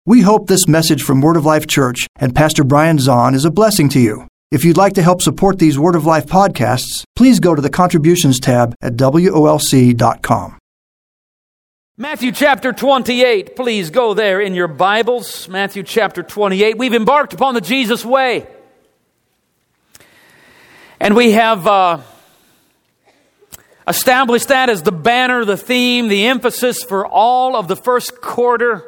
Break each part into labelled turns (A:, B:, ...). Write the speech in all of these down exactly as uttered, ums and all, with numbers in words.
A: We hope this message from Word of Life Church and Pastor Brian Zahn is a blessing to you. If you'd like to help support these Word of Life podcasts, please go to the Contributions tab at W O L C dot com.
B: Matthew chapter twenty-eight, please go there in your Bibles. Matthew chapter twenty-eight. We've embarked upon the Jesus way. And we have uh, established that as the banner, the theme, the emphasis for all of the first quarter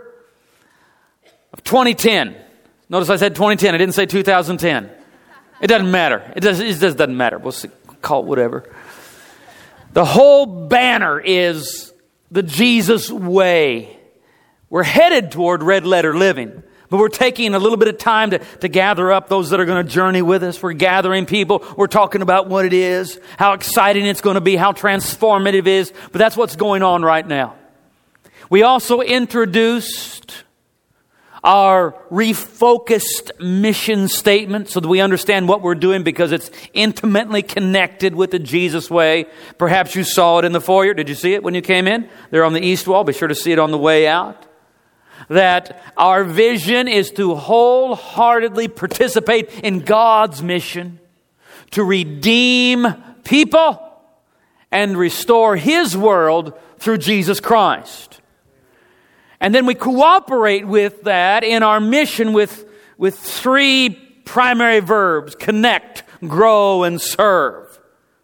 B: of twenty ten. Notice I said twenty ten. I didn't say two thousand ten. It doesn't matter. It, does, it just doesn't matter. We'll see, call it whatever. The whole banner is the Jesus way. We're headed toward red letter living, but we're taking a little bit of time to, to gather up those that are going to journey with us. We're gathering people. We're talking about what it is, how exciting it's going to be, how transformative it is. But that's what's going on right now. We also introduced our refocused mission statement so that we understand what we're doing because it's intimately connected with the Jesus way. Perhaps you saw it in the foyer. Did you see it when you came in? They're on the east wall. Be sure to see it on the way out. That our vision is to wholeheartedly participate in God's mission to redeem people and restore His world through Jesus Christ. And then we cooperate with that in our mission with, with three primary verbs: connect, grow, and serve.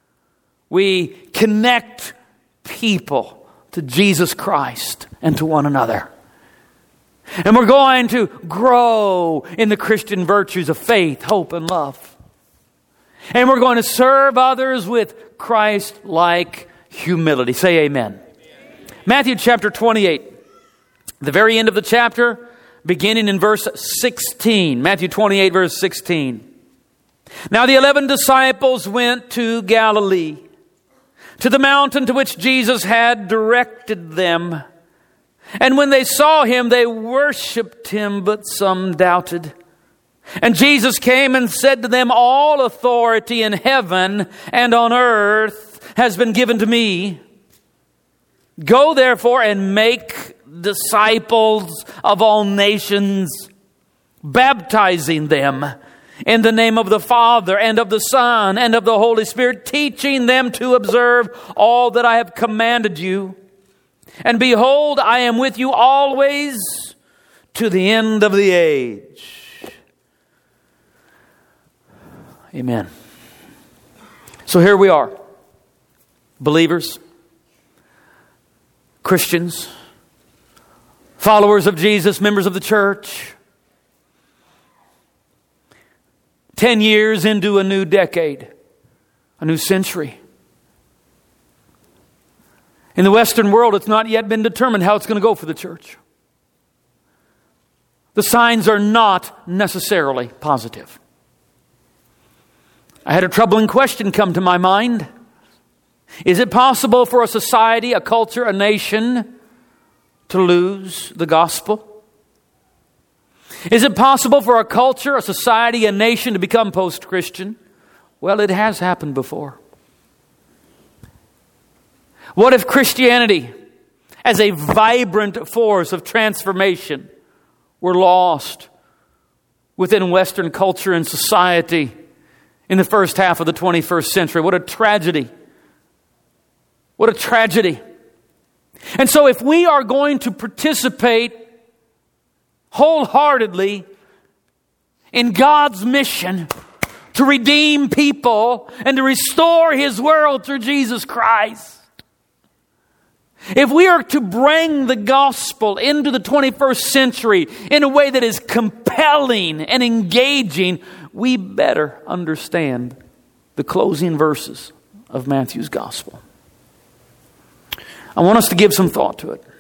B: We connect people to Jesus Christ and to one another. And we're going to grow in the Christian virtues of faith, hope, and love. And we're going to serve others with Christ-like humility. Say amen. Amen. Matthew chapter twenty-eight. The very end of the chapter, beginning in verse sixteen. Matthew twenty-eight, verse sixteen. Now the eleven disciples went to Galilee, to the mountain to which Jesus had directed them. And when they saw Him, they worshipped Him, but some doubted. And Jesus came and said to them, all authority in heaven and on earth has been given to me. Go therefore and make disciples of all nations, baptizing them in the name of the Father and of the Son and of the Holy Spirit, teaching them to observe all that I have commanded you. And behold, I am with you always to the end of the age. Amen. So here we are, believers, Christians, followers of Jesus, members of the church. Ten years into a new decade, a new century. In the Western world, it's not yet been determined how it's going to go for the church. The signs are not necessarily positive. I had a troubling question come to my mind. Is it possible for a society, a culture, a nation to lose the gospel? Is it possible for a culture, a society, a nation to become post-Christian? Well, it has happened before. What if Christianity, as a vibrant force of transformation, were lost within Western culture and society in the first half of the twenty-first century? What a tragedy. What a tragedy. And so if we are going to participate wholeheartedly in God's mission to redeem people and to restore His world through Jesus Christ, if we are to bring the gospel into the twenty-first century in a way that is compelling and engaging, we better understand the closing verses of Matthew's gospel. I want us to give some thought to it.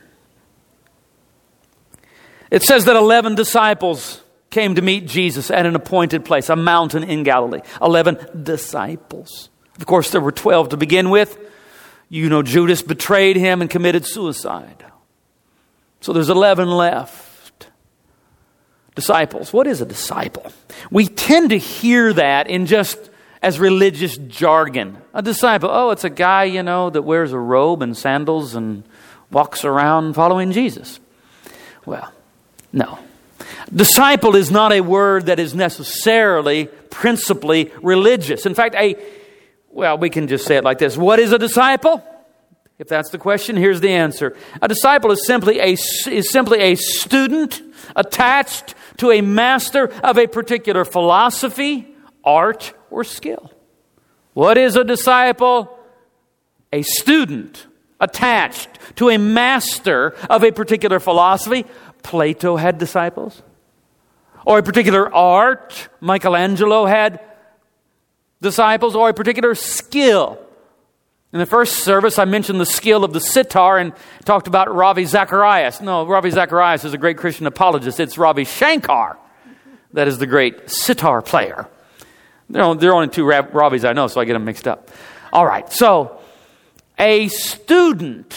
B: It says that eleven disciples came to meet Jesus at an appointed place, a mountain in Galilee. Eleven disciples. Of course, there were twelve to begin with. You know, Judas betrayed Him and committed suicide. So there's eleven left. Disciples. What is a disciple? We tend to hear that in just as religious jargon. A disciple, oh, it's a guy, you know, that wears a robe and sandals and walks around following Jesus. Well, no. Disciple is not a word that is necessarily, principally religious. In fact, a, well, we can just say it like this. What is a disciple? If that's the question, here's the answer. A disciple is simply a, is simply a student attached to a master of a particular philosophy, art, or skill. What is a disciple? A student attached to a master of a particular philosophy. Plato had disciples. Or a particular art. Michelangelo had disciples. Or a particular skill. In the first service, I mentioned the skill of the sitar and talked about Ravi Zacharias. No, Ravi Zacharias is a great Christian apologist. It's Ravi Shankar that is the great sitar player. There are, there are only two Ravis I know, so I get them mixed up. All right, so a student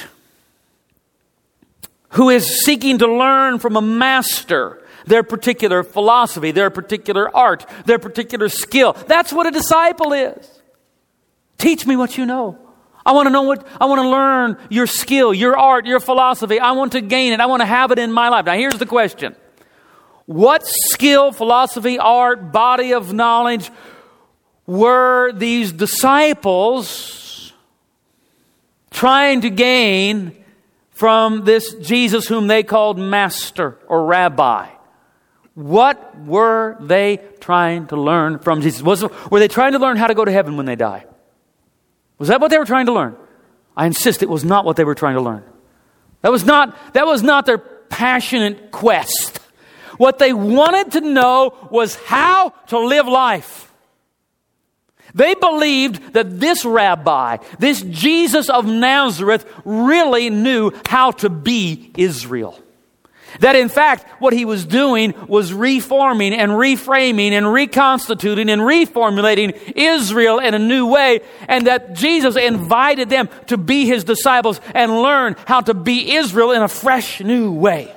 B: who is seeking to learn from a master their particular philosophy, their particular art, their particular skill. That's what a disciple is. Teach me what you know. I want to know what, I want to learn your skill, your art, your philosophy. I want to gain it. I want to have it in my life. Now here's the question. What skill, philosophy, art, body of knowledge were these disciples trying to gain from this Jesus whom they called master or rabbi? What were they trying to learn from Jesus? Was, were they trying to learn how to go to heaven when they die? Was that what they were trying to learn? I insist it was not what they were trying to learn. That was not, that was not their passionate quest. What they wanted to know was how to live life. They believed that this rabbi, this Jesus of Nazareth, really knew how to be Israel. That in fact, what he was doing was reforming and reframing and reconstituting and reformulating Israel in a new way. And that Jesus invited them to be his disciples and learn how to be Israel in a fresh new way.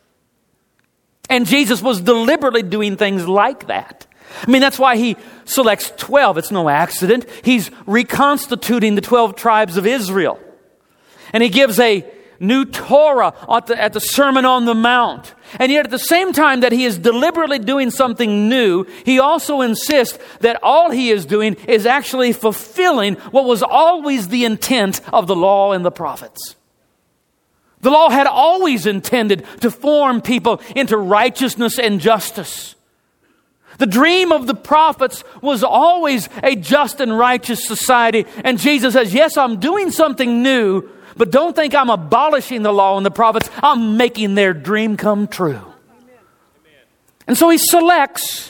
B: And Jesus was deliberately doing things like that. I mean, that's why he selects twelve. It's no accident. He's reconstituting the twelve tribes of Israel. And he gives a new Torah at the, at the Sermon on the Mount. And yet at the same time that he is deliberately doing something new, he also insists that all he is doing is actually fulfilling what was always the intent of the law and the prophets. The law had always intended to form people into righteousness and justice. The dream of the prophets was always a just and righteous society. And Jesus says, yes, I'm doing something new, but don't think I'm abolishing the law and the prophets. I'm making their dream come true. Amen. And so he selects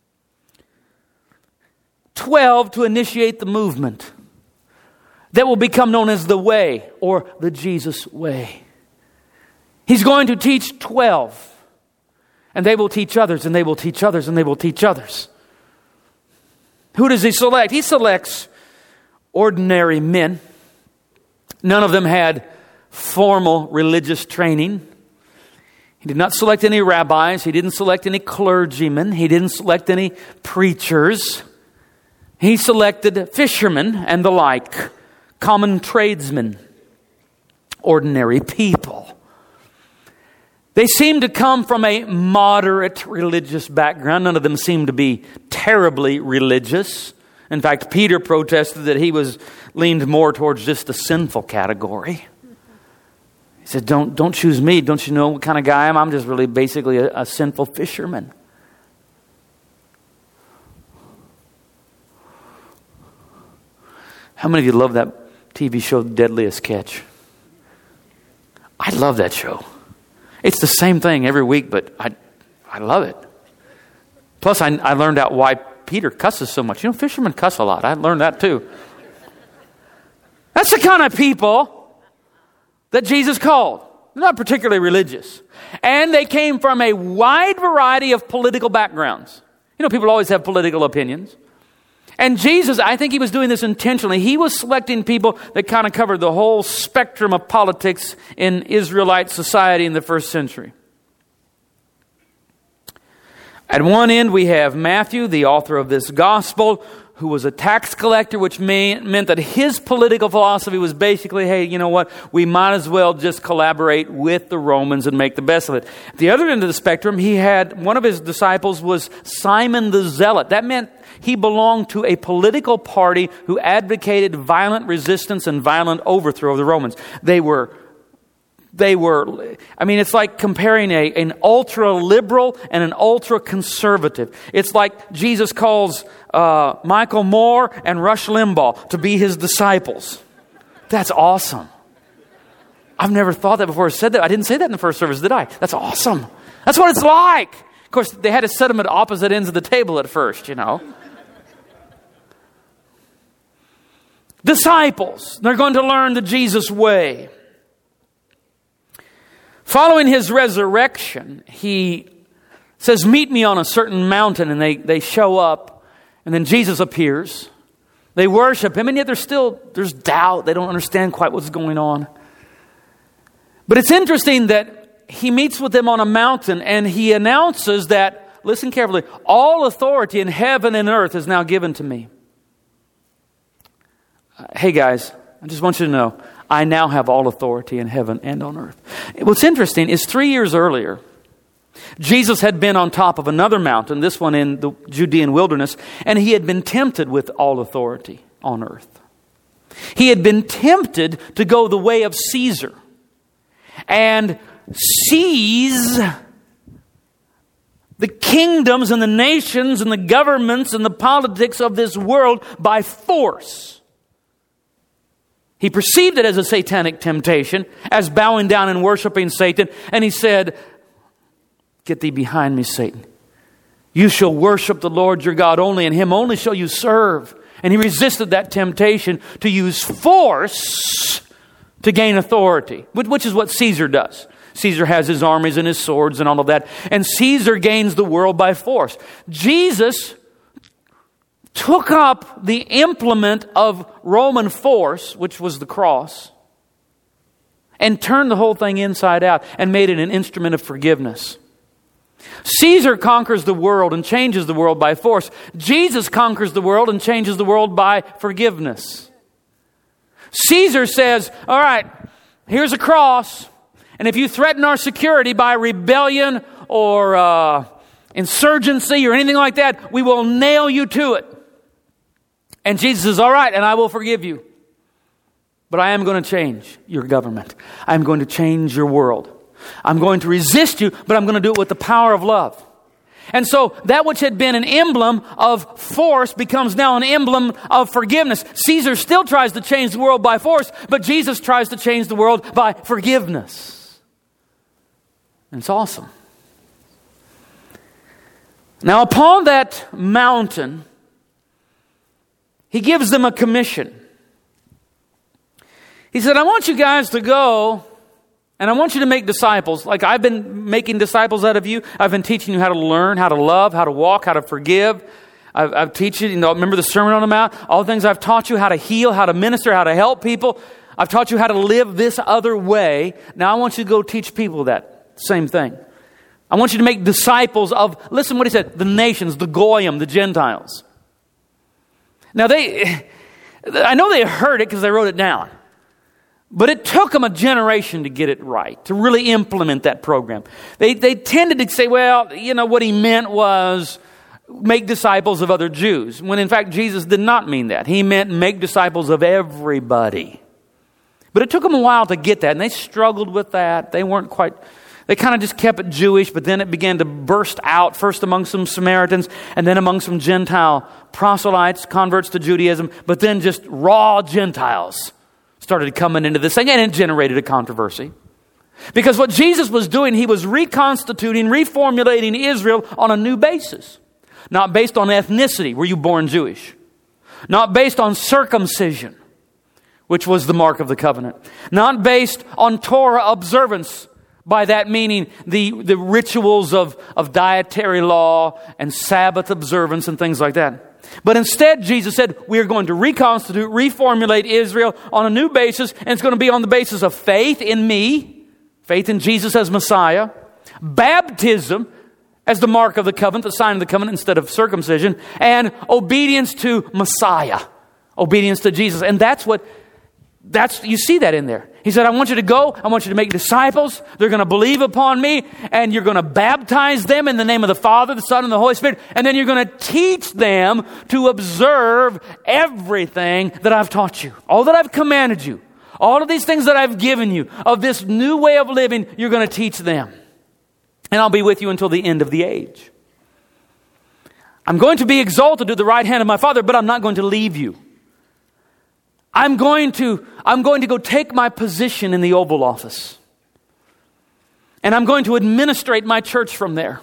B: twelve to initiate the movement that will become known as the Way or the Jesus Way. He's going to teach twelve. And they will teach others, and they will teach others, and they will teach others. Who does he select? He selects ordinary men. None of them had formal religious training. He did not select any rabbis. He didn't select any clergymen. He didn't select any preachers. He selected fishermen and the like, common tradesmen, ordinary people. They seem to come from a moderate religious background. None of them seem to be terribly religious. In fact, Peter protested that he was leaned more towards just the sinful category. He said, don't, don't choose me. Don't you know what kind of guy I am? I'm just really basically a, a sinful fisherman. How many of you love that T V show, Deadliest Catch? I love that show. It's the same thing every week, but I I love it. Plus, I, I learned out why Peter cusses so much. You know, fishermen cuss a lot. I learned that too. That's the kind of people that Jesus called. They're not particularly religious. And they came from a wide variety of political backgrounds. You know, people always have political opinions. And Jesus, I think he was doing this intentionally. He was selecting people that kind of covered the whole spectrum of politics in Israelite society in the first century. At one end, we have Matthew, the author of this gospel, who was a tax collector, which may, meant that his political philosophy was basically, hey, you know what, we might as well just collaborate with the Romans and make the best of it. At the other end of the spectrum, he had, one of his disciples was Simon the Zealot. That meant he belonged to a political party who advocated violent resistance and violent overthrow of the Romans. They were They were, I mean, it's like comparing a, an ultra-liberal and an ultra-conservative. It's like Jesus calls uh, Michael Moore and Rush Limbaugh to be his disciples. That's awesome. I've never thought that before I said that. I didn't say that in the first service, did I? That's awesome. That's what it's like. Of course, they had to set them at opposite ends of the table at first, you know. Disciples, they're going to learn the Jesus way. Following his resurrection, he says, meet me on a certain mountain, and they, they show up, and then Jesus appears. They worship him, and yet there's still, there's doubt. They don't understand quite what's going on. But it's interesting that he meets with them on a mountain, and he announces that, listen carefully, all authority in heaven and earth is now given to me. Uh, hey guys, I just want you to know, I now have all authority in heaven and on earth. What's interesting is three years earlier, Jesus had been on top of another mountain, this one in the Judean wilderness, and he had been tempted with all authority on earth. He had been tempted to go the way of Caesar and seize the kingdoms and the nations and the governments and the politics of this world by force. He perceived it as a satanic temptation, as bowing down and worshiping Satan. And he said, get thee behind me, Satan. You shall worship the Lord your God only, and him only shall you serve. And he resisted that temptation to use force to gain authority, which is what Caesar does. Caesar has his armies and his swords and all of that. And Caesar gains the world by force. Jesus took up the implement of Roman force, which was the cross, and turned the whole thing inside out and made it an instrument of forgiveness. Caesar conquers the world and changes the world by force. Jesus conquers the world and changes the world by forgiveness. Caesar says, all right, here's a cross, and if you threaten our security by rebellion or uh, insurgency or anything like that, we will nail you to it. And Jesus says, all right, and I will forgive you. But I am going to change your government. I'm going to change your world. I'm going to resist you, but I'm going to do it with the power of love. And so that which had been an emblem of force becomes now an emblem of forgiveness. Caesar still tries to change the world by force, but Jesus tries to change the world by forgiveness. And it's awesome. Now upon that mountain, he gives them a commission. He said, I want you guys to go and I want you to make disciples. Like I've been making disciples out of you. I've been teaching you how to learn, how to love, how to walk, how to forgive. I've, I've teach you, you know, remember the Sermon on the Mount? All the things I've taught you, how to heal, how to minister, how to help people. I've taught you how to live this other way. Now I want you to go teach people that same thing. I want you to make disciples of, listen what he said, the nations, the Goyim, the Gentiles. Now they, I know they heard it because they wrote it down. But it took them a generation to get it right, to really implement that program. They they tended to say, well, you know, what he meant was make disciples of other Jews. When in fact, Jesus did not mean that. He meant make disciples of everybody. But it took them a while to get that. And they struggled with that. They weren't quite, they kind of just kept it Jewish. But then it began to burst out, first among some Samaritans, and then among some Gentile proselytes, converts to Judaism, but then just raw Gentiles started coming into this thing, and it generated a controversy. Because what Jesus was doing, he was reconstituting, reformulating Israel on a new basis. Not based on ethnicity, were you born Jewish? Not based on circumcision, which was the mark of the covenant. Not based on Torah observance, by that meaning the, the rituals of, of dietary law and Sabbath observance and things like that. But instead, Jesus said, we are going to reconstitute, reformulate Israel on a new basis, and it's going to be on the basis of faith in me, faith in Jesus as Messiah, baptism, as the mark of the covenant, the sign of the covenant instead of circumcision, and obedience to Messiah, obedience to Jesus. And that's what, that's you see that in there. He said, I want you to go, I want you to make disciples. They're going to believe upon me, and you're going to baptize them in the name of the Father, the Son, and the Holy Spirit, and then you're going to teach them to observe everything that I've taught you, all that I've commanded you, all of these things that I've given you, of this new way of living, you're going to teach them. And I'll be with you until the end of the age. I'm going to be exalted to the right hand of my Father, but I'm not going to leave you. I'm going to, I'm going to go take my position in the Oval Office. And I'm going to administrate my church from there.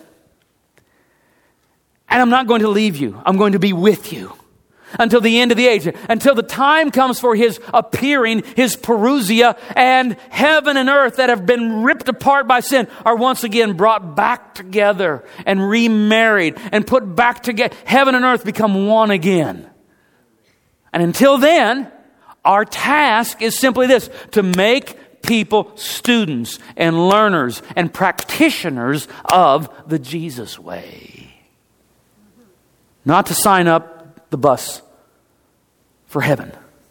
B: And I'm not going to leave you. I'm going to be with you until the end of the age, until the time comes for His appearing, His parousia, and heaven and earth that have been ripped apart by sin are once again brought back together and remarried and put back together. Heaven and earth become one again. And until then, our task is simply this, to make people students and learners and practitioners of the Jesus way. Not to sign up the bus for heaven.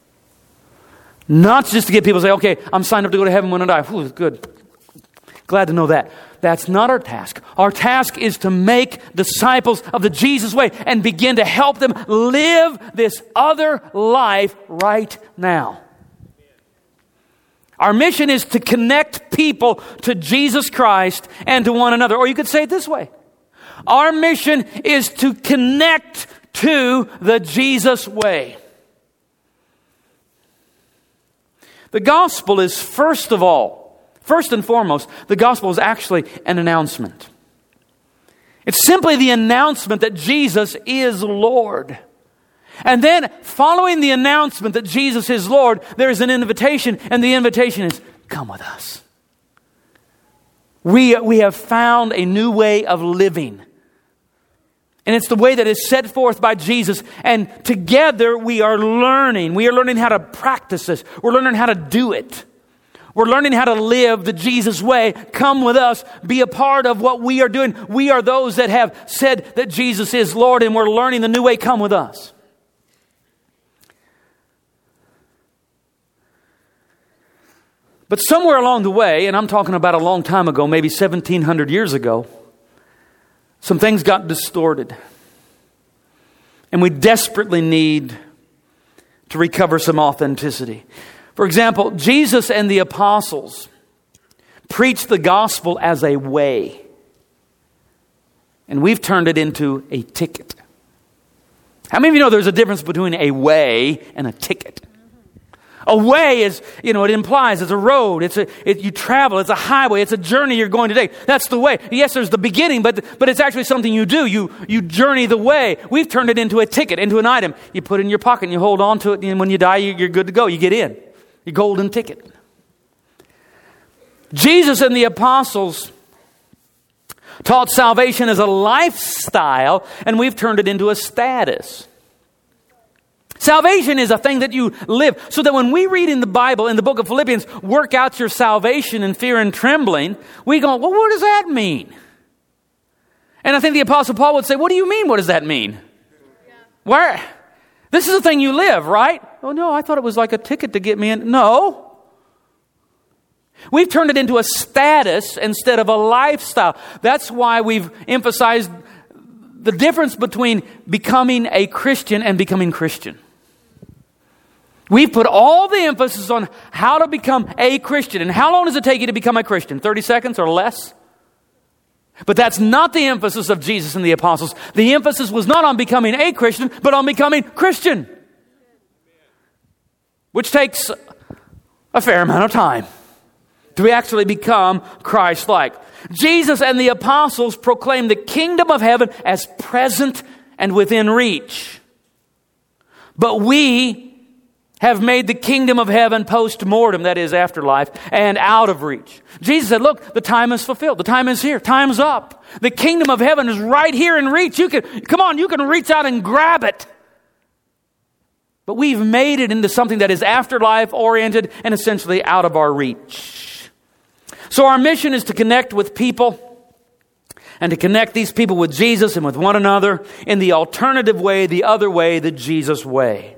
B: Not just to get people to say, okay, I'm signed up to go to heaven when I die. Whew, good. Glad to know that. That's not our task. Our task is to make disciples of the Jesus way and begin to help them live this other life right now. Our mission is to connect people to Jesus Christ and to one another. Or you could say it this way. Our mission is to connect to the Jesus way. The gospel is first of all, first and foremost, the gospel is actually an announcement. It's simply the announcement that Jesus is Lord. And then, following the announcement that Jesus is Lord, there is an invitation, and the invitation is, come with us. We, we have found a new way of living. And it's the way that is set forth by Jesus. And together we are learning. We are learning how to practice this. We're learning how to do it. We're learning how to live the Jesus way. Come with us. Be a part of what we are doing. We are those that have said that Jesus is Lord, and we're learning the new way. Come with us. But somewhere along the way, and I'm talking about a long time ago, maybe seventeen hundred years ago, some things got distorted. And we desperately need to recover some authenticity. For example, Jesus and the apostles preached the gospel as a way. And we've turned it into a ticket. How many of you know there's a difference between a way and a ticket? A way is, you know, it implies it's a road. It's a, it, you travel. It's a highway. It's a journey you're going to take. That's the way. Yes, there's the beginning, but but it's actually something you do. You you journey the way. We've turned it into a ticket, into an item. You put it in your pocket and you hold on to it, and when you die, you, you're good to go. You get in. Your golden ticket. Jesus and the apostles taught salvation as a lifestyle, and we've turned it into a status. Salvation is a thing that you live. So that when we read in the Bible, in the book of Philippians, work out your salvation in fear and trembling, we go, well, what does that mean? And I think the Apostle Paul would say, what do you mean, what does that mean? Yeah. Where? This is a thing you live, right? Oh, no, I thought it was like a ticket to get me in. No. We've turned it into a status instead of a lifestyle. That's why we've emphasized the difference between becoming a Christian and becoming Christian. We've put all the emphasis on how to become a Christian. And how long does it take you to become a Christian? thirty seconds or less? But that's not the emphasis of Jesus and the apostles. The emphasis was not on becoming a Christian, but on becoming Christian. Which takes a fair amount of time to actually become Christ-like. Jesus and the apostles proclaimed the kingdom of heaven as present and within reach. But we have made the kingdom of heaven post-mortem, that is afterlife, and out of reach. Jesus said, look, the time is fulfilled. The time is here. Time's up. The kingdom of heaven is right here in reach. You can, come on, you can reach out and grab it. But we've made it into something that is afterlife-oriented and essentially out of our reach. So our mission is to connect with people and to connect these people with Jesus and with one another in the alternative way, the other way, the Jesus way.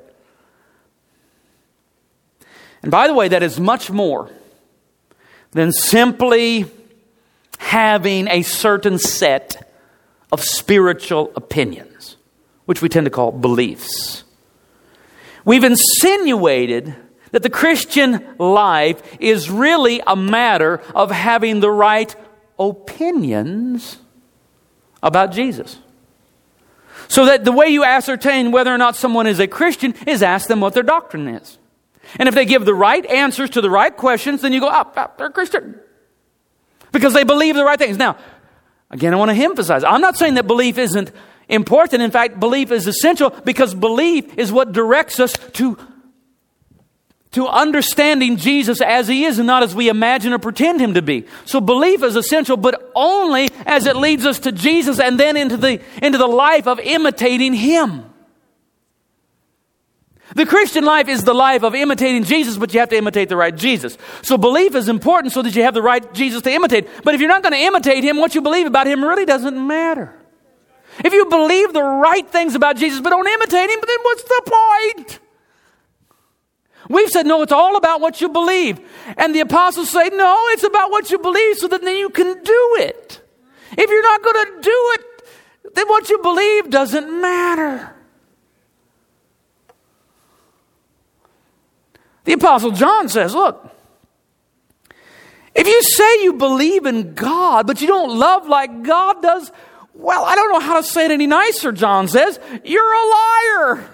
B: And by the way, that is much more than simply having a certain set of spiritual opinions, which we tend to call beliefs. We've insinuated that the Christian life is really a matter of having the right opinions about Jesus. So that the way you ascertain whether or not someone is a Christian is ask them what their doctrine is. And if they give the right answers to the right questions, then you go, oh, oh, they're a Christian. Because they believe the right things. Now, again, I want to emphasize, I'm not saying that belief isn't important. In fact, belief is essential because belief is what directs us to, to understanding Jesus as He is and not as we imagine or pretend Him to be. So belief is essential, but only as it leads us to Jesus and then into the, into the life of imitating Him. The Christian life is the life of imitating Jesus, but you have to imitate the right Jesus. So belief is important so that you have the right Jesus to imitate. But if you're not going to imitate Him, what you believe about Him really doesn't matter. If you believe the right things about Jesus but don't imitate Him, then what's the point? We've said, no, it's all about what you believe. And the apostles say, no, it's about what you believe so that then you can do it. If you're not going to do it, then what you believe doesn't matter. The Apostle John says, look, if you say you believe in God, but you don't love like God does, well, I don't know how to say it any nicer, John says, you're a liar.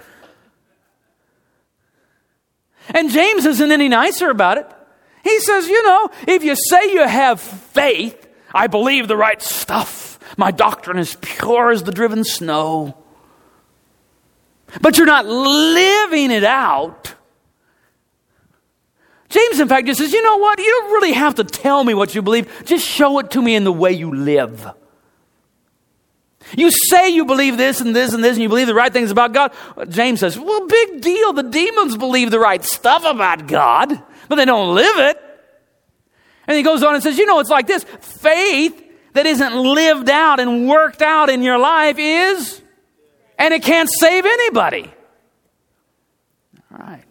B: And James isn't any nicer about it. He says, you know, if you say you have faith, I believe the right stuff. My doctrine is pure as the driven snow. But you're not living it out. James, in fact, just says, you know what? You don't really have to tell me what you believe. Just show it to me in the way you live. You say you believe this and this and this and you believe the right things about God. James says, well, big deal. The demons believe the right stuff about God, but they don't live it. And he goes on and says, you know, it's like this. Faith that isn't lived out and worked out in your life is, and it can't save anybody. All right.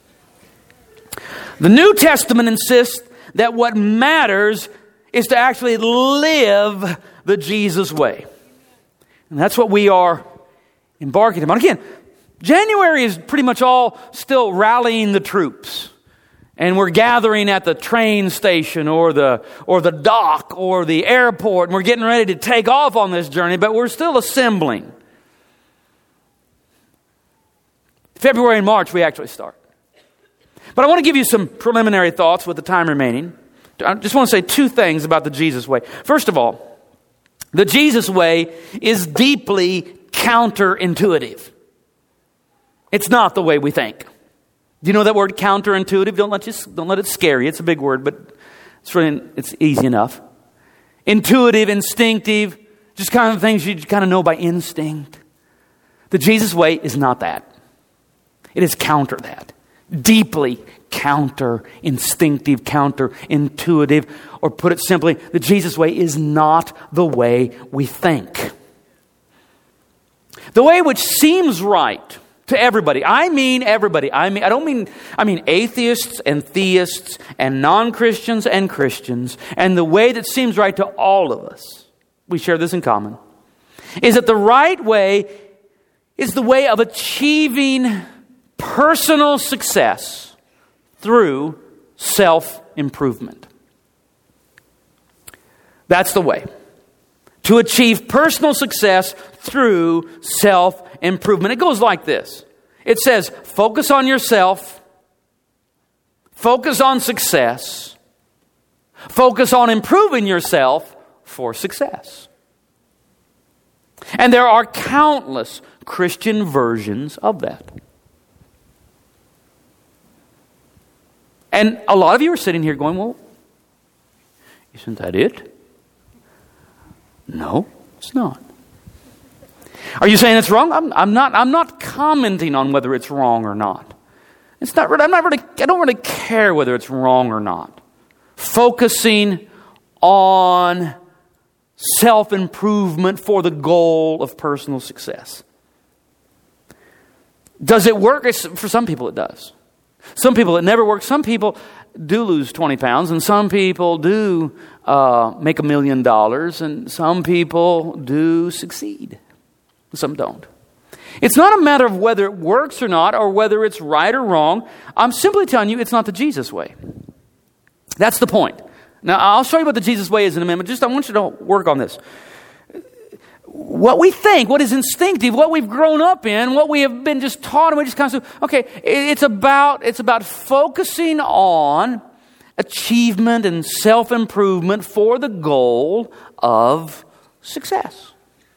B: The New Testament insists that what matters is to actually live the Jesus way. And that's what we are embarking upon. Again, January is pretty much all still rallying the troops. And we're gathering at the train station or the or the dock or the airport. And we're getting ready to take off on this journey, but we're still assembling. February and March, we actually start. But I want to give you some preliminary thoughts with the time remaining. I just want to say two things about the Jesus way. First of all, the Jesus way is deeply counterintuitive. It's not the way we think. Do you know that word counterintuitive? Don't let you, don't let it scare you. It's a big word, but it's really, it's easy enough. Intuitive, instinctive, just kind of things you kind of know by instinct. The Jesus way is not that. It is counter that. Deeply counter-instinctive, counter-intuitive, or put it simply, the Jesus way is not the way we think. The way which seems right to everybody. I mean everybody. I mean I don't mean I mean atheists and theists and non-Christians and Christians. And the way that seems right to all of us, we share this in common, is that the right way is the way of achieving personal success through self-improvement. That's the way. To achieve personal success through self-improvement. It goes like this. It says, focus on yourself. Focus on success. Focus on improving yourself for success. And there are countless Christian versions of that. And a lot of you are sitting here going, well, isn't that it? No, it's not. Are you saying it's wrong? I'm, I'm not. I'm not commenting on whether it's wrong or not. It's not. I'm not really. I don't really care whether it's wrong or not. Focusing on self-improvement for the goal of personal success. Does it work? It's, for some people it does. Some people it never works. Some people do lose twenty pounds, and some people do uh, make a million dollars, and some people do succeed. Some don't. It's not a matter of whether it works or not, or whether it's right or wrong. I'm simply telling you it's not the Jesus way. That's the point. Now, I'll show you what the Jesus way is in a minute, but just I want you to work on this. What we think, what is instinctive, what we've grown up in, what we have been just taught, and we just kind of say, okay, it's about, it's about focusing on achievement and self-improvement for the goal of success.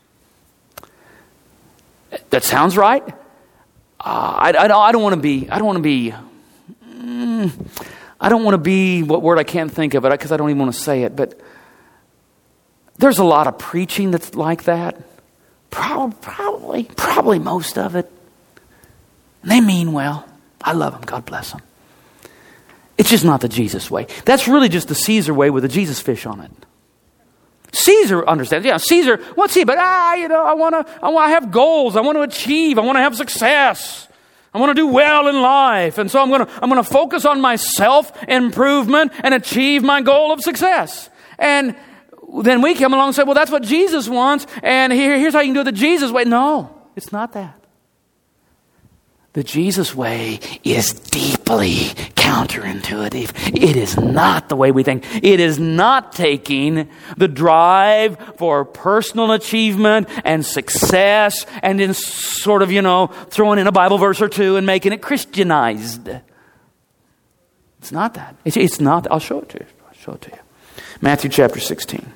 B: That sounds right. Uh, I, I, I don't want to be, I don't want to be, mm, I don't want to be, what word I can't think of it, because I don't even want to say it, but there's a lot of preaching that's like that. Probably, probably, probably most of it. And they mean well. I love them. God bless them. It's just not the Jesus way. That's really just the Caesar way with a Jesus fish on it. Caesar understands. Yeah, Caesar, what's he? But ah, you know, I want to. I want to have goals. I want to achieve. I want to have success. I want to do well in life, and so I'm going to. I'm going to focus on my self improvement and achieve my goal of success. And then we come along and say, well, that's what Jesus wants, and here, here's how you can do it the Jesus way. No, it's not that. The Jesus way is deeply counterintuitive. It is not the way we think. It is not taking the drive for personal achievement and success and then sort of, you know, throwing in a Bible verse or two and making it Christianized. It's not that. It's, it's not. I'll show it to you. I'll show it to you. Matthew chapter sixteen.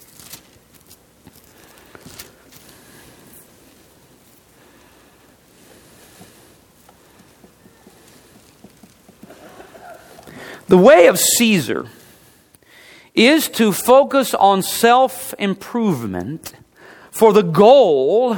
B: The way of Caesar is to focus on self-improvement for the goal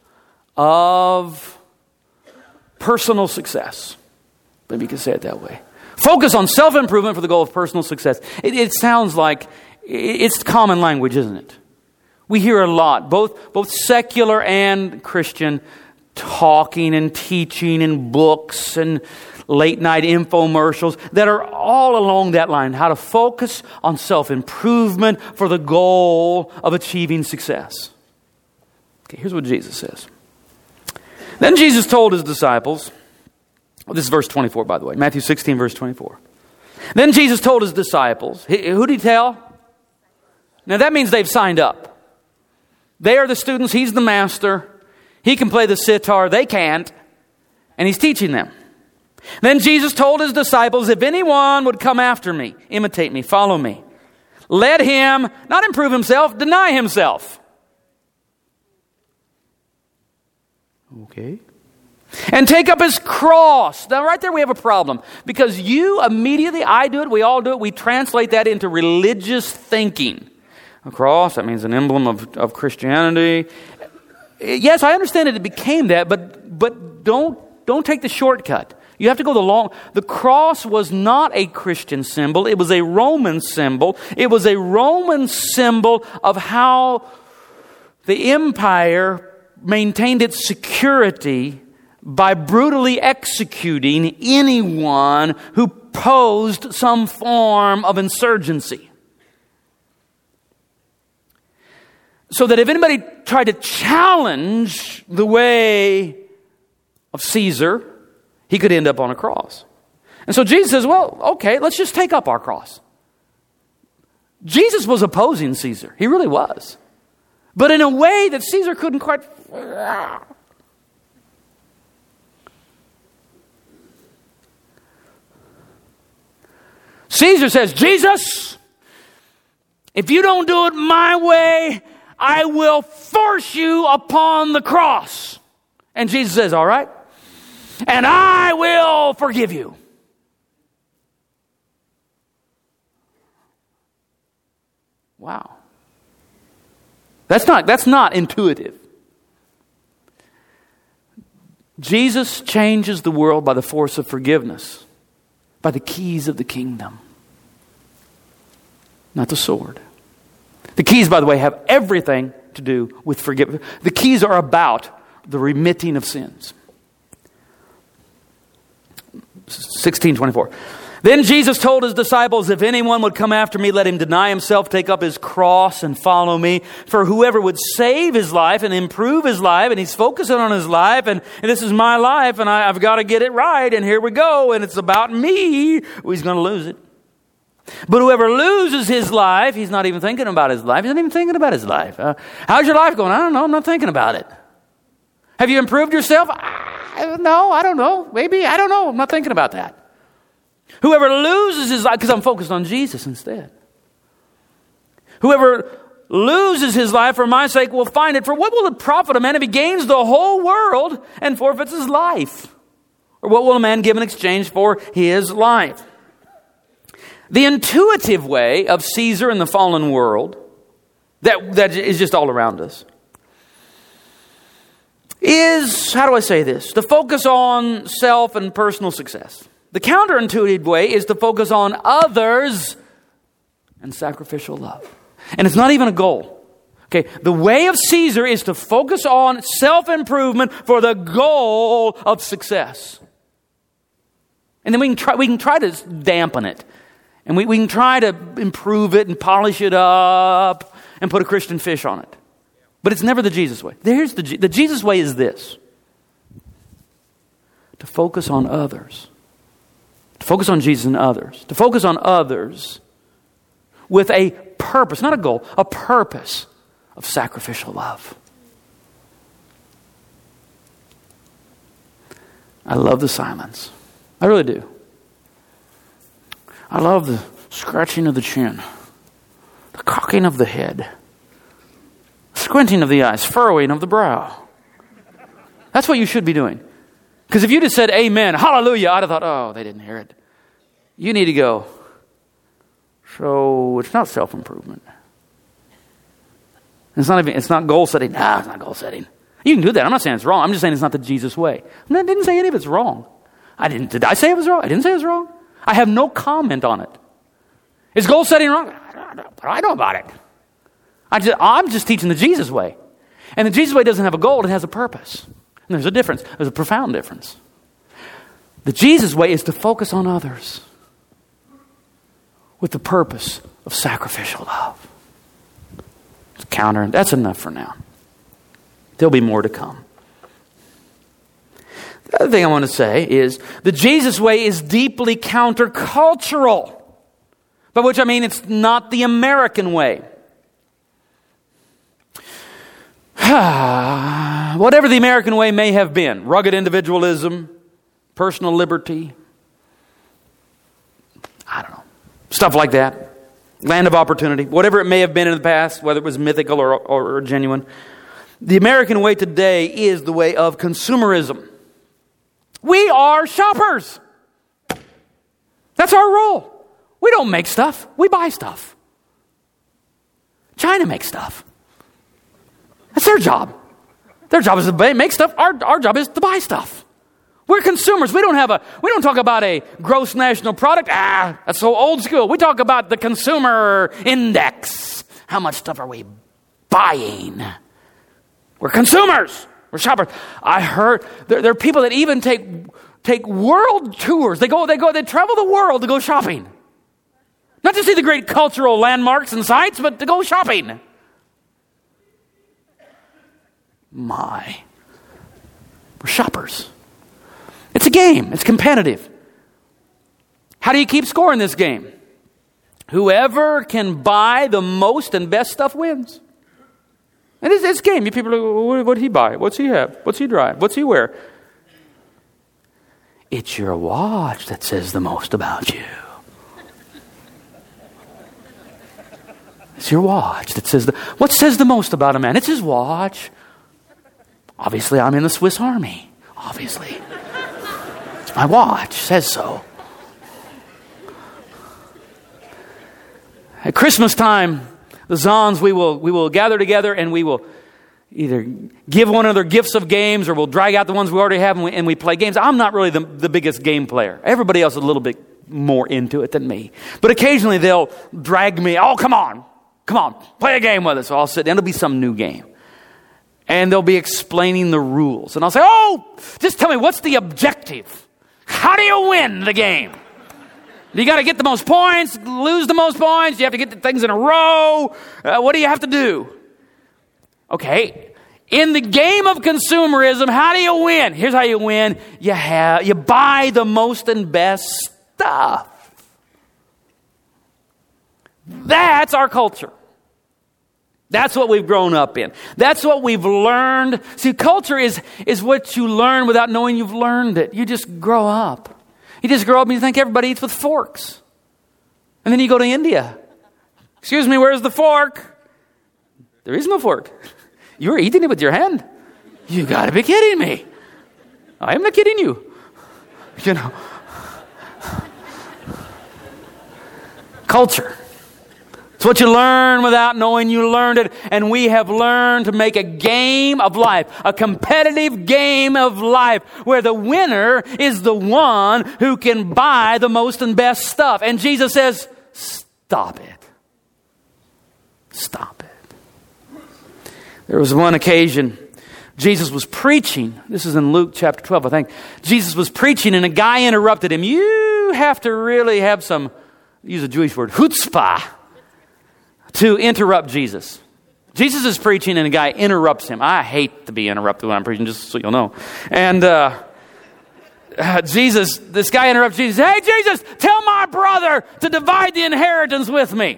B: of personal success. Maybe you can say it that way. Focus on self-improvement for the goal of personal success. It, it sounds like it's common language, isn't it? We hear a lot, both, both secular and Christian, talking and teaching in books and late night infomercials that are all along that line. How to focus on self-improvement for the goal of achieving success. Okay, here's what Jesus says. Then Jesus told his disciples, well, this is verse twenty-four, by the way. Matthew sixteen, verse twenty-four. Then Jesus told his disciples, who did he tell? Now that means they've signed up. They are the students, he's the master. He can play the sitar, they can't. And he's teaching them. Then Jesus told his disciples, if anyone would come after me, imitate me, follow me, let him not improve himself, deny himself. Okay. And take up his cross. Now right there we have a problem. Because you immediately, I do it, we all do it, we translate that into religious thinking. A cross, that means an emblem of, of Christianity. Yes, I understand that it became that, but but don't don't take the shortcut. You have to go the long... The cross was not a Christian symbol. It was a Roman symbol. It was a Roman symbol of how the empire maintained its security by brutally executing anyone who posed some form of insurgency. So that if anybody tried to challenge the way of Caesar, he could end up on a cross. And so Jesus says, well, okay, let's just take up our cross. Jesus was opposing Caesar. He really was. But in a way that Caesar couldn't quite... Caesar says, Jesus, if you don't do it my way, I will force you upon the cross. And Jesus says, all right. And I will forgive you. Wow. That's not, that's not intuitive. Jesus changes the world by the force of forgiveness, by the keys of the kingdom, not the sword. The keys, by the way, have everything to do with forgiveness. The keys are about the remitting of sins. sixteen twenty-four. Then Jesus told his disciples, if anyone would come after me, let him deny himself, take up his cross, and follow me. For whoever would save his life and improve his life, and he's focusing on his life, and, and this is my life, and I, I've got to get it right, and here we go, and it's about me, well, he's going to lose it. But whoever loses his life, he's not even thinking about his life. He's not even thinking about his life. Uh, how's your life going? I don't know. I'm not thinking about it. Have you improved yourself? I, no, I don't know. Maybe. I don't know. I'm not thinking about that. Whoever loses his life, because I'm focused on Jesus instead. Whoever loses his life for my sake will find it. For what will it profit a man if he gains the whole world and forfeits his life? Or what will a man give in exchange for his life? The intuitive way of Caesar and the fallen world, that, that is just all around us, is, how do I say this? To focus on self and personal success. The counterintuitive way is to focus on others and sacrificial love. And it's not even a goal. Okay, the way of Caesar is to focus on self-improvement for the goal of success. And then we can try, we can try to dampen it. And we, we can try to improve it and polish it up and put a Christian fish on it. But it's never the Jesus way. There's the, the Jesus way is this. To focus on others. To focus on Jesus and others. To focus on others with a purpose, not a goal, a purpose of sacrificial love. I love the silence. I really do. I love the scratching of the chin, the cocking of the head, squinting of the eyes, furrowing of the brow. That's what you should be doing. Because if you just said amen, hallelujah, I'd have thought, oh, they didn't hear it. You need to go, so it's not self-improvement. It's not even, it's not goal setting. Nah, it's not goal setting. You can do that. I'm not saying it's wrong. I'm just saying it's not the Jesus way. I didn't say any of it's wrong. I didn't, did I say it was wrong? I didn't say it was wrong. I have no comment on it. Is goal setting wrong? I don't, I know about it. I just, I'm just teaching the Jesus way. And the Jesus way doesn't have a goal, it has a purpose. And there's a difference. There's a profound difference. The Jesus way is to focus on others with the purpose of sacrificial love. It's counter. That's enough for now. There'll be more to come. The other thing I want to say is the Jesus way is deeply countercultural. By which I mean it's not the American way. Whatever the American way may have been, rugged individualism, personal liberty, I don't know, stuff like that, land of opportunity, whatever it may have been in the past, whether it was mythical or, or, or genuine. The American way today is the way of consumerism. We are shoppers. That's our role. We don't make stuff, we buy stuff. China makes stuff. That's their job. Their job is to make stuff. Our, our job is to buy stuff. We're consumers. We don't have a, we don't talk about a gross national product. Ah, that's so old school. We talk about the consumer index. How much stuff are we buying? We're consumers. We're shoppers. I heard there, there are people that even take, take world tours. They go, they go, they travel the world to go shopping. Not to see the great cultural landmarks and sites, but to go shopping. My. We're shoppers. It's a game. It's competitive. How do you keep score in this game? Whoever can buy the most and best stuff wins. And it's, it's a game. You people are like, what did he buy? What's he have? What's he drive? What's he wear? It's your watch that says the most about you. It's your watch that says the... What says the most about a man? It's his watch. Obviously, I'm in the Swiss Army. Obviously. It's my watch. Says so. At Christmas time, the Zons, we will, we will gather together and we will either give one another gifts of games or we'll drag out the ones we already have and we, and we play games. I'm not really the, the biggest game player. Everybody else is a little bit more into it than me. But occasionally they'll drag me. Oh, come on. Come on, play a game with us. So I'll sit down. It'll be some new game. And they'll be explaining the rules. And I'll say, oh, just tell me, what's the objective? How do you win the game? You got to get the most points, lose the most points. You have to get the things in a row. Uh, what do you have to do? Okay. In the game of consumerism, how do you win? Here's how you win. You have, you buy the most and best stuff. That's our culture. That's what we've grown up in. That's what we've learned. See, culture is, is what you learn without knowing you've learned it. You just grow up. You just grow up and you think everybody eats with forks. And then you go to India. Excuse me, where's the fork? There is no fork. You were eating it with your hand. You got to be kidding me. I am not kidding you. You know. Culture. It's what you learn without knowing you learned it. And we have learned to make a game of life, a competitive game of life, where the winner is the one who can buy the most and best stuff. And Jesus says, stop it. Stop it. There was one occasion, Jesus was preaching. This is in Luke chapter twelve, I think. Jesus was preaching and a guy interrupted him. You have to really have some, use a Jewish word, chutzpah, to interrupt Jesus. Jesus is preaching and a guy interrupts him. I hate to be interrupted when I'm preaching, just so you'll know. And uh, uh, Jesus, this guy interrupts Jesus. Hey, Jesus, tell my brother to divide the inheritance with me.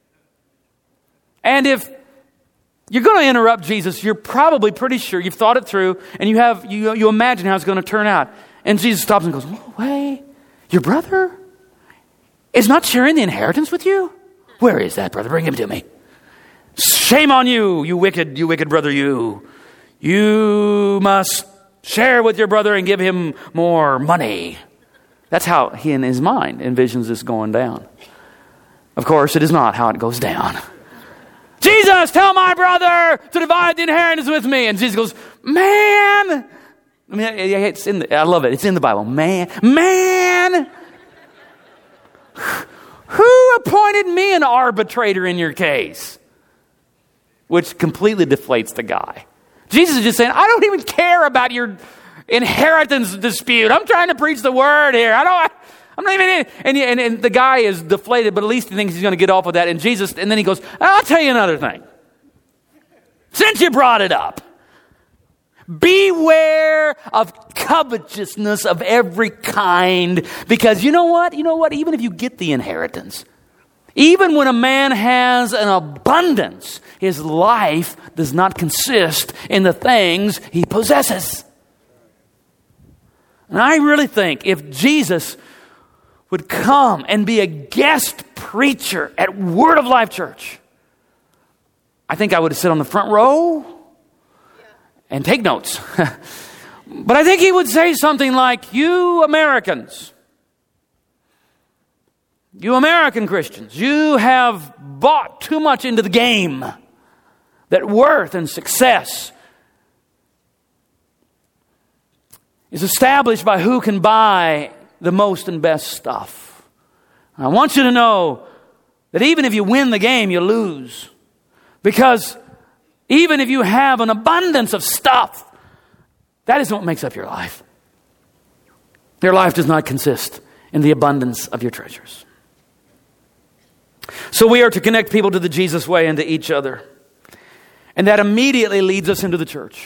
B: And if you're going to interrupt Jesus, you're probably pretty sure you've thought it through and you have you you imagine how it's going to turn out. And Jesus stops and goes, "Whoa, wait, your brother is not sharing the inheritance with you? Where is that brother? Bring him to me. Shame on you, you wicked, you wicked brother, you. You must share with your brother and give him more money." That's how he in his mind envisions this going down. Of course, it is not how it goes down. Jesus, tell my brother to divide the inheritance with me. And Jesus goes, man. I mean, it's in the, I love it. It's in the Bible. Man, man. Who appointed me an arbitrator in your case? Which completely deflates the guy. Jesus is just saying, I don't even care about your inheritance dispute. I'm trying to preach the word here. I don't, I'm not even in. And, and, and the guy is deflated, but at least he thinks he's going to get off with that. And Jesus, and then he goes, I'll tell you another thing. Since you brought it up, beware of covetousness of every kind. Because you know what? You know what? Even if you get the inheritance, even when a man has an abundance, his life does not consist in the things he possesses. And I really think if Jesus would come and be a guest preacher at Word of Life Church, I think I would sit on the front row and take notes. But I think he would say something like, you Americans, you American Christians, you have bought too much into the game that worth and success is established by who can buy the most and best stuff. And I want you to know that even if you win the game, you lose. Because even if you have an abundance of stuff, that isn't what makes up your life. Your life does not consist in the abundance of your treasures. So we are to connect people to the Jesus way and to each other. And that immediately leads us into the church.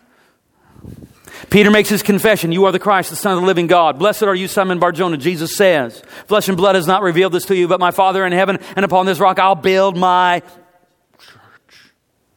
B: Peter makes his confession, you are the Christ, the Son of the living God. Blessed are you, Simon Bar-Jonah. Jesus says, flesh and blood has not revealed this to you, but my Father in heaven, and upon this rock I'll build my church.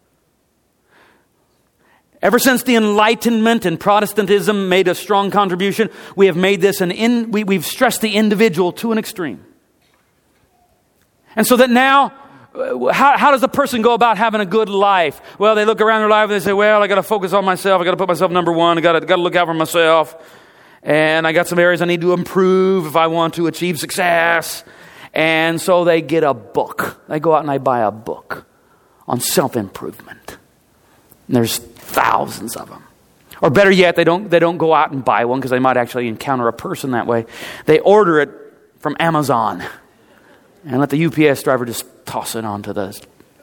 B: Ever since the Enlightenment and Protestantism made a strong contribution, we have made this an in, we, we've stressed the individual to an extreme. And so that now, How, how does a person go about having a good life? Well, they look around their life and they say, well, I got to focus on myself. I got to put myself number one. I got to got to look out for myself. And I got some areas I need to improve if I want to achieve success. And so they get a book. They go out and they buy a book on self-improvement. And there's thousands of them. Or better yet, they don't they don't go out and buy one because they might actually encounter a person that way. They order it from Amazon. And let the U P S driver just toss it onto the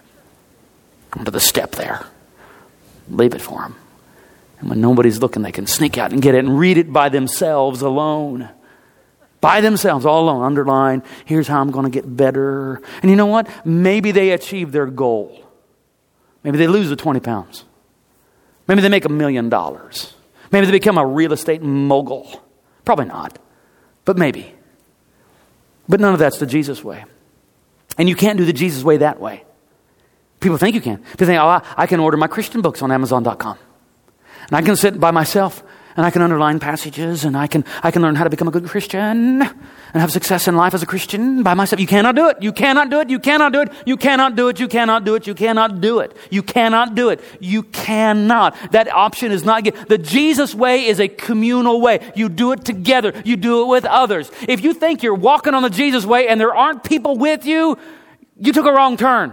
B: Come to the step there. Leave it for them. And when nobody's looking, they can sneak out and get it and read it by themselves alone. By themselves, all alone. Underline, here's how I'm going to get better. And you know what? Maybe they achieve their goal. Maybe they lose the twenty pounds. Maybe they make a million dollars. Maybe they become a real estate mogul. Probably not. But maybe. But none of that's the Jesus way. And you can't do the Jesus way that way. People think you can. People think, oh, I, I can order my Christian books on Amazon dot com. And I can sit by myself and I can underline passages and I can I can learn how to become a good Christian and have success in life as a Christian by myself. You cannot do it. You cannot do it. You cannot do it. You cannot do it. You cannot do it. You cannot do it. You cannot do it. You cannot. That option is not good. The Jesus way is a communal way. You do it together. You do it with others. If you think you're walking on the Jesus way and there aren't people with you, you took a wrong turn.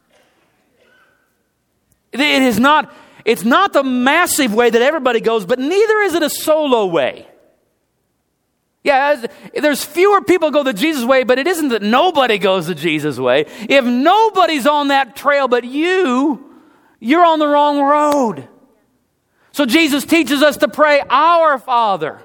B: It is not, it's not the massive way that everybody goes, but neither is it a solo way. Yeah, there's fewer people go the Jesus way, but it isn't that nobody goes the Jesus way. If nobody's on that trail but you, you're on the wrong road. So Jesus teaches us to pray, Our Father.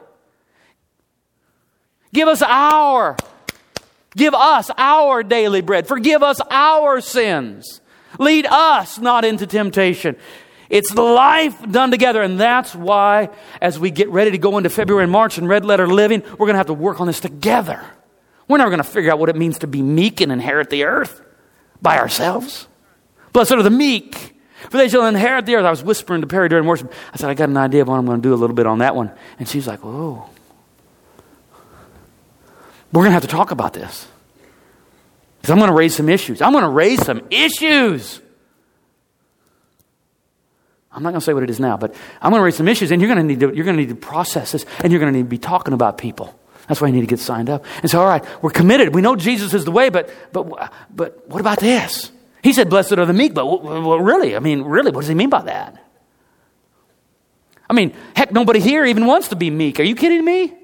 B: Give us our, give us our daily bread. Forgive us our sins. Lead us not into temptation. It's life done together. And that's why as we get ready to go into February and March and Red Letter Living, we're going to have to work on this together. We're never going to figure out what it means to be meek and inherit the earth by ourselves. Blessed are the meek, for they shall inherit the earth. I was whispering to Perry during worship. I said, I got an idea of what I'm going to do a little bit on that one. And she's like, whoa. We're going to have to talk about this. Because I'm going to raise some issues. I'm going to raise some issues. I'm not going to say what it is now, but I'm going to raise some issues, and you're going to need to, you're going to need to process this, and you're going to need to be talking about people. That's why you need to get signed up. And so, all right, we're committed. We know Jesus is the way, but but but what about this? He said, "Blessed are the meek," but well, really, I mean, really, what does he mean by that? I mean, heck, nobody here even wants to be meek. Are you kidding me?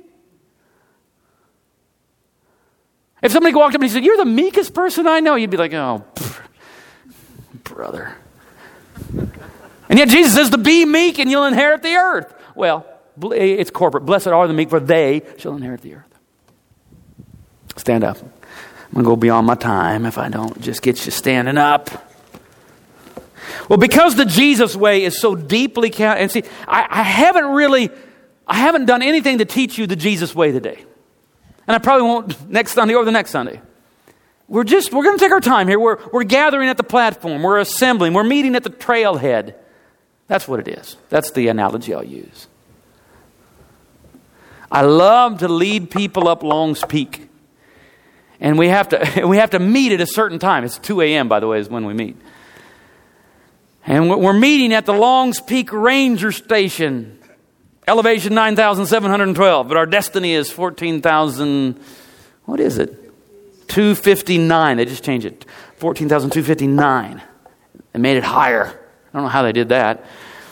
B: If somebody walked up and he said, "You're the meekest person I know," you'd be like, "Oh, brother." And yet Jesus says to be meek and you'll inherit the earth. Well, it's corporate. Blessed are the meek, for they shall inherit the earth. Stand up. I'm going to go beyond my time if I don't just get you standing up. Well, because the Jesus way is so deeply count, and see, I, I haven't really, I haven't done anything to teach you the Jesus way today. And I probably won't next Sunday or the next Sunday. We're just, we're going to take our time here. We're, we're gathering at the platform. We're assembling. We're meeting at the trailhead. That's what it is. That's the analogy I'll use. I love to lead people up Long's Peak. And we have to we have to meet at a certain time. It's two a.m., by the way, is when we meet. And we're meeting at the Long's Peak Ranger Station. Elevation nine thousand seven hundred twelve. But our destiny is fourteen thousand, what is it? two fifty-nine. They just changed it. fourteen thousand two hundred fifty-nine. They made it higher. I don't know how they did that.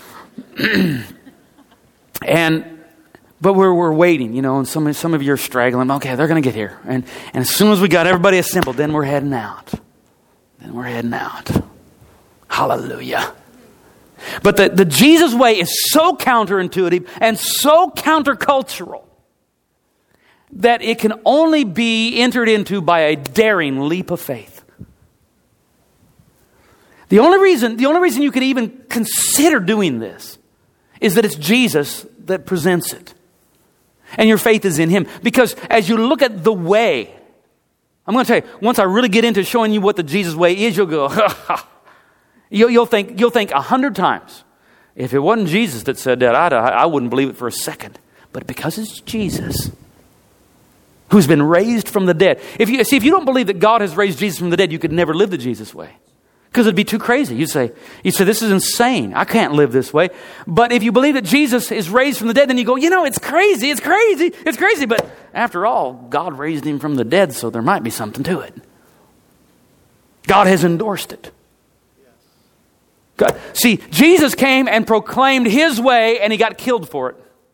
B: and but we're we're waiting, you know, and some some of you are straggling. Okay, they're going to get here. And and as soon as we got everybody assembled, then we're heading out. Then we're heading out. Hallelujah. But the, the Jesus way is so counterintuitive and so countercultural that it can only be entered into by a daring leap of faith. The only reason, the only reason you can even consider doing this is that it's Jesus that presents it. And your faith is in Him. Because as you look at the way, I'm going to tell you, once I really get into showing you what the Jesus way is, you'll go, ha, ha. You'll, you'll think you'll think a hundred times. If it wasn't Jesus that said that, I'd, I wouldn't believe it for a second. But because it's Jesus who's been raised from the dead. If you see, if you don't believe that God has raised Jesus from the dead, you could never live the Jesus way. Because it'd be too crazy. You'd say, you'd say, this is insane. I can't live this way. But if you believe that Jesus is raised from the dead, then you go, you know, it's crazy, it's crazy, it's crazy. But after all, God raised Him from the dead, so there might be something to it. God has endorsed it. God. See, Jesus came and proclaimed His way, and He got killed for it.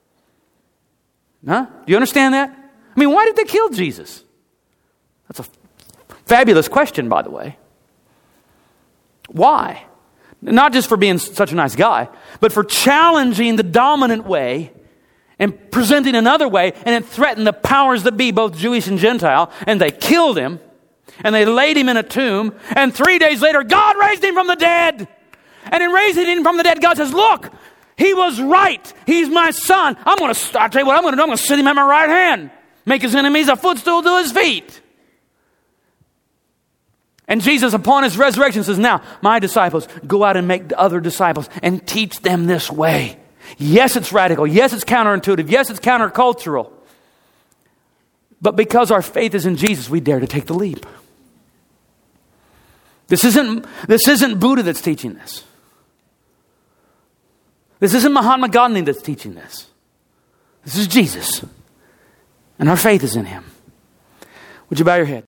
B: Huh? Do you understand that? I mean, why did they kill Jesus? That's a fabulous question, by the way. Why? Not just for being such a nice guy, but for challenging the dominant way and presenting another way, and it threatened the powers that be, both Jewish and Gentile, and they killed him, and they laid him in a tomb, and three days later, God raised him from the dead. And in raising him from the dead, God says, look, he was right. He's my son. I'm going to, I'll tell you what I'm going to do. I'm going to sit him at my right hand, make his enemies a footstool to his feet. And Jesus, upon his resurrection, says, now, my disciples, go out and make other disciples and teach them this way. Yes, it's radical. Yes, it's counterintuitive. Yes, it's countercultural. But because our faith is in Jesus, we dare to take the leap. This isn't, this isn't Buddha that's teaching this. This isn't Mahatma Gandhi that's teaching this. This is Jesus. And our faith is in him. Would you bow your head?